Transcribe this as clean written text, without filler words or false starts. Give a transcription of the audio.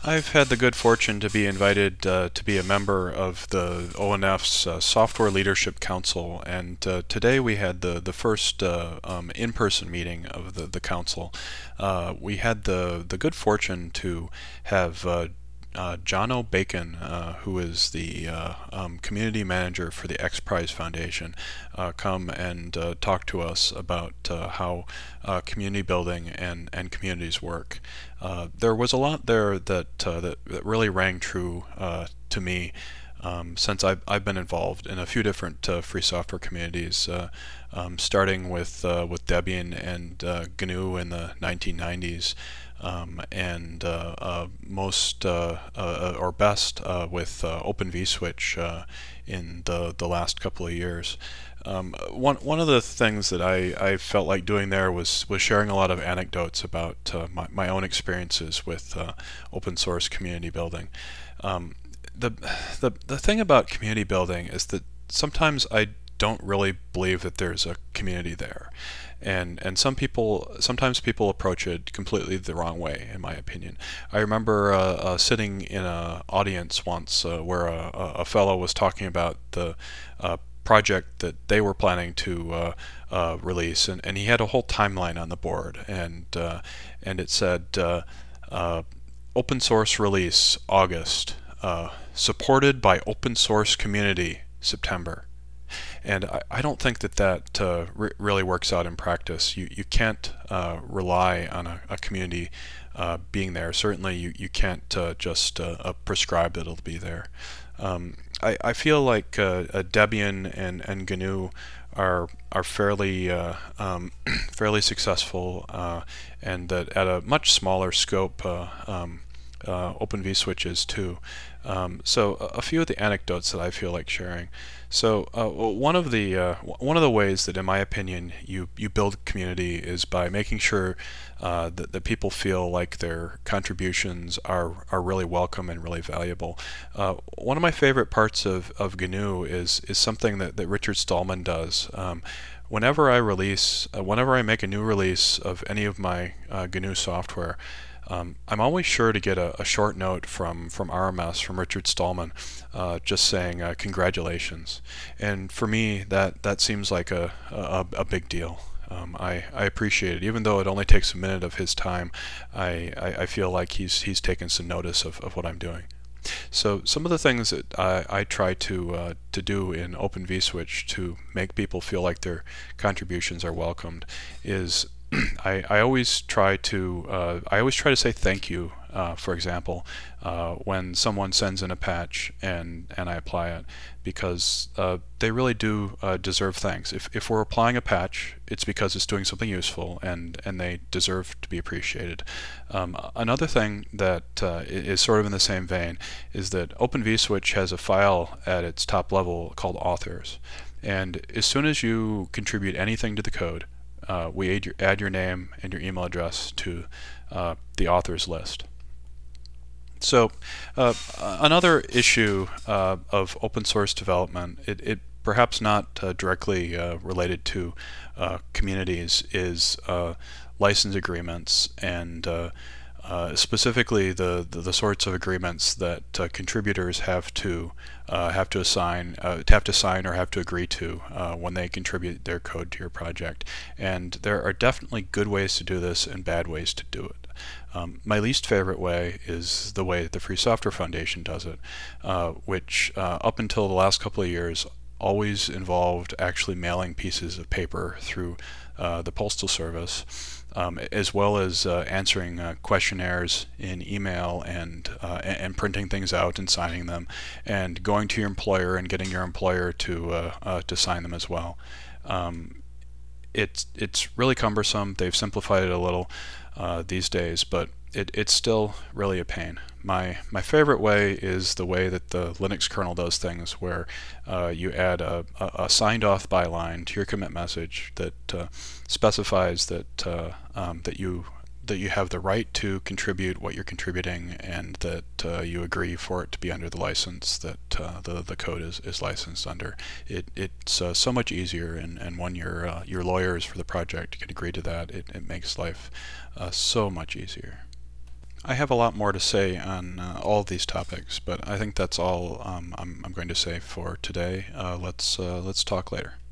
I've had the good fortune to be invited to be a member of the ONF's Software Leadership Council, and today we had the first in-person meeting of the council. We had the good fortune to have John O. Bacon, who is the community manager for the X Prize Foundation, come and talk to us about how community building and communities work. There was a lot there that really rang true to me. Since I've been involved in a few different free software communities, starting with Debian and GNU in the 1990s, and most or best with Open vSwitch in the last couple of years. One of the things that I felt like doing there was sharing a lot of anecdotes about my own experiences with open source community building. The, the thing about community building is that sometimes I don't really believe that there's a community there. And sometimes people approach it completely the wrong way, in my opinion. I remember sitting in an audience once where a fellow was talking about the project that they were planning to release, and he had a whole timeline on the board, and it said open source release August, supported by open source community September. And I don't think that really works out in practice. You can't rely on a community being there. Certainly you can't just prescribe that it'll be there. I feel like Debian and GNU are fairly fairly successful, and that at a much smaller scope, Open vSwitch is too. So a few of the anecdotes that I feel like sharing. So one of the ways that, in my opinion, you build community is by making sure that people feel like their contributions are really welcome and really valuable. One of my favorite parts of GNU is something that Richard Stallman does. Whenever I make a new release of any of my GNU software, I'm always sure to get a short note from RMS, from Richard Stallman, just saying congratulations. And for me, that seems like a big deal. I appreciate it, even though it only takes a minute of his time. I feel like he's taken some notice of what I'm doing. So some of the things that I try to do in Open vSwitch to make people feel like their contributions are welcomed is I always try to say thank you. For example, when someone sends in a patch and I apply it, because they really do deserve thanks. If we're applying a patch, it's because it's doing something useful, and they deserve to be appreciated. Another thing that is sort of in the same vein is that Open vSwitch has a file at its top level called authors, and as soon as you contribute anything to the code, we add your name and your email address to the authors list. So another issue of open source development, it perhaps not directly related to communities, is license agreements, and specifically the sorts of agreements that contributors have to sign or have to agree to when they contribute their code to your project. And there are definitely good ways to do this and bad ways to do it. My least favorite way is the way that the Free Software Foundation does it, which up until the last couple of years always involved actually mailing pieces of paper through the Postal Service, as well as answering questionnaires in email and printing things out and signing them, and going to your employer and getting your employer to sign them as well. It's really cumbersome. They've simplified it a little these days, but it's still really a pain. My favorite way is the way that the Linux kernel does things, where you add a signed off byline to your commit message that specifies that you have the right to contribute what you're contributing, and that you agree for it to be under the license that the code is licensed under. It's so much easier, and when your lawyers for the project can agree to that, it makes life so much easier. I have a lot more to say on all of these topics, but I think that's all I'm going to say for today. Let's talk later.